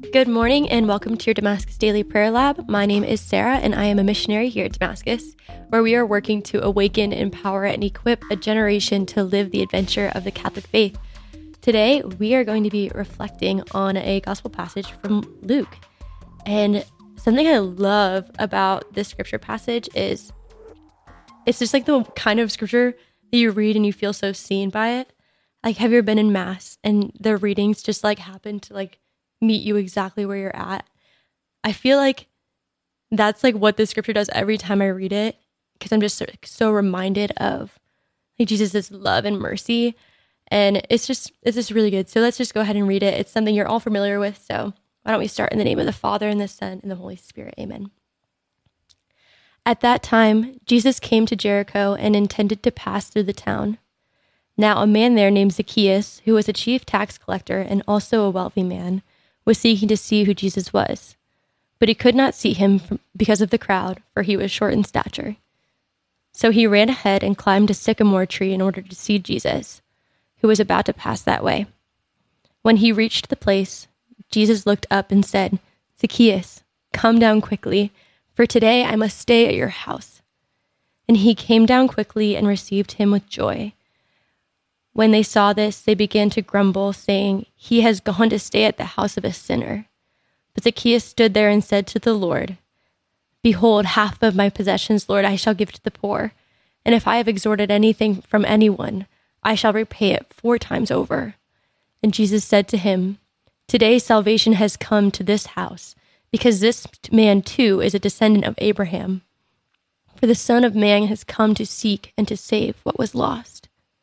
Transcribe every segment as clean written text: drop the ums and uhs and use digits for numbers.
Good morning and welcome to your Damascus Daily Prayer Lab. My name is Sarah and I am a missionary here at Damascus, where we are working to awaken, empower, and equip a generation to live the adventure of the Catholic faith. Today, we are going to be reflecting on a gospel passage from Luke. And something I love about this scripture passage is it's just like the kind of scripture that you read and you feel so seen by it. Like, have you ever been in Mass and the readings just like happen to like meet you exactly where you're at? I feel like that's like what this scripture does every time I read it, because I'm just so reminded of like Jesus' love and mercy. And it's just really good. So let's just go ahead and read it. It's something you're all familiar with. So why don't we start in the name of the Father and the Son and the Holy Spirit. Amen. At that time, Jesus came to Jericho and intended to pass through the town. Now a man there named Zacchaeus, who was a chief tax collector and also a wealthy man, was seeking to see who Jesus was. But he could not see him because of the crowd, for he was short in stature. So he ran ahead and climbed a sycamore tree in order to see Jesus, who was about to pass that way. When he reached the place, Jesus looked up and said, "Zacchaeus, come down quickly, for today I must stay at your house." And he came down quickly and received him with joy. When they saw this, they began to grumble, saying, "He has gone to stay at the house of a sinner." But Zacchaeus stood there and said to the Lord, "Behold, half of my possessions, Lord, I shall give to the poor. And if I have extorted anything from anyone, I shall repay it 4 times over." And Jesus said to him, "Today salvation has come to this house, because this man too is a descendant of Abraham. For the Son of Man has come to seek and to save what was lost."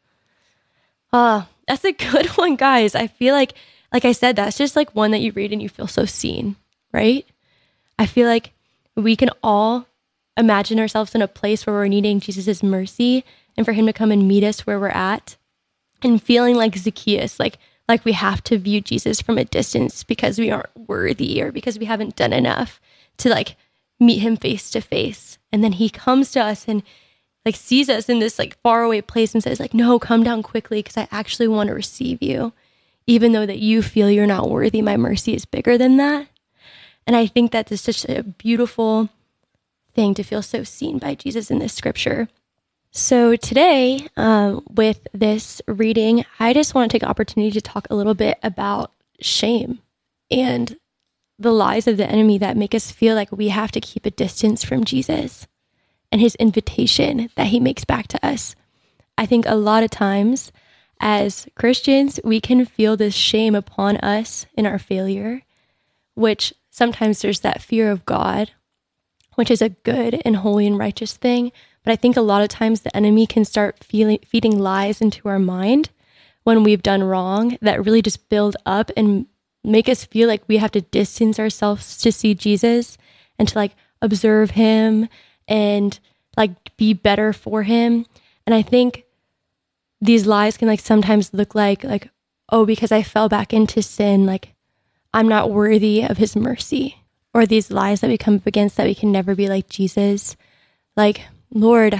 That's a good one, guys. I feel like I said, that's just like one that you read and you feel so seen, right? I feel like we can all imagine ourselves in a place where we're needing Jesus' mercy and for him to come and meet us where we're at, and feeling like Zacchaeus, like we have to view Jesus from a distance because we aren't worthy or because we haven't done enough to like meet him face to face. And then he comes to us and like sees us in this like faraway place and says like, "No, come down quickly because I actually want to receive you. Even though that you feel you're not worthy, my mercy is bigger than that." And I think that is such a beautiful thing to feel so seen by Jesus in this scripture. So today, with this reading, I just want to take the opportunity to talk a little bit about shame and the lies of the enemy that make us feel like we have to keep a distance from Jesus and his invitation that he makes back to us. I think a lot of times as Christians, we can feel this shame upon us in our failure, which sometimes there's that fear of God, which is a good and holy and righteous thing. But I think a lot of times the enemy can start feeding lies into our mind when we've done wrong that really just build up and make us feel like we have to distance ourselves to see Jesus and to like observe him and like be better for him. And I think these lies can like sometimes look like, oh, because I fell back into sin, like I'm not worthy of his mercy. Or these lies that we come up against that we can never be like Jesus. Like, Lord,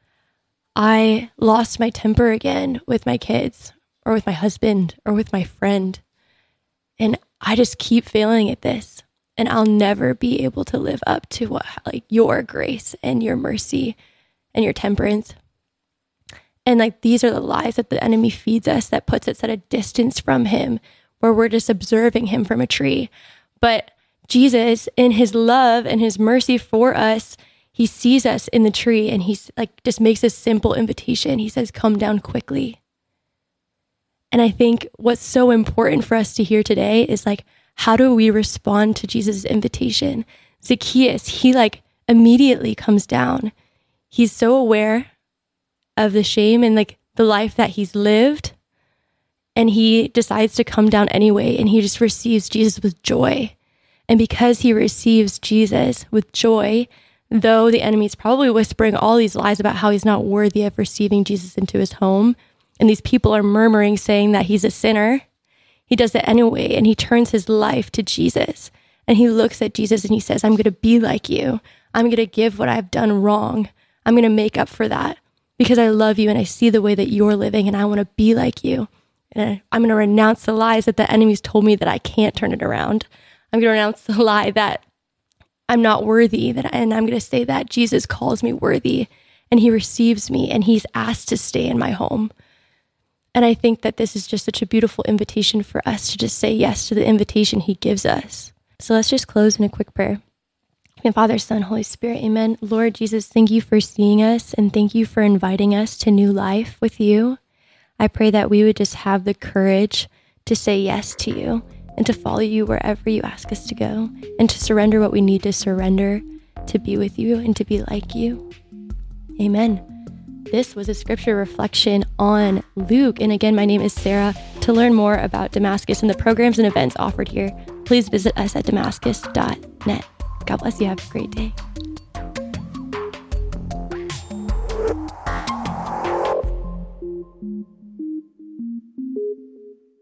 I lost my temper again with my kids or with my husband or with my friend. And I just keep failing at this. And I'll never be able to live up to what like your grace and your mercy and your temperance. And like these are the lies that the enemy feeds us that puts us at a distance from him, where we're just observing him from a tree. But Jesus, in his love and his mercy for us, he sees us in the tree and he's like just makes a simple invitation. He says, "Come down quickly." And I think what's so important for us to hear today is like, how do we respond to Jesus' invitation? Zacchaeus, he like immediately comes down. He's so aware of the shame and like the life that he's lived. And he decides to come down anyway. And he just receives Jesus with joy. And because he receives Jesus with joy, though the enemy's probably whispering all these lies about how he's not worthy of receiving Jesus into his home, and these people are murmuring saying that he's a sinner, he does it anyway, and he turns his life to Jesus. And he looks at Jesus and he says, "I'm going to be like you. I'm going to give what I've done wrong. I'm going to make up for that because I love you and I see the way that you're living and I want to be like you. And I'm going to renounce the lies that the enemy's told me that I can't turn it around. I'm going to renounce the lie that I'm not worthy, and I'm going to say that Jesus calls me worthy and he receives me and he's asked to stay in my home. And I think that this is just such a beautiful invitation for us to just say yes to the invitation he gives us. So let's just close in a quick prayer. And Father, Son, Holy Spirit, amen. Lord Jesus, thank you for seeing us and thank you for inviting us to new life with you. I pray that we would just have the courage to say yes to you and to follow you wherever you ask us to go and to surrender what we need to surrender to be with you and to be like you. Amen. This was a scripture reflection on Luke. And again, my name is Sarah. To learn more about Damascus and the programs and events offered here, please visit us at damascus.net. God bless you. Have a great day.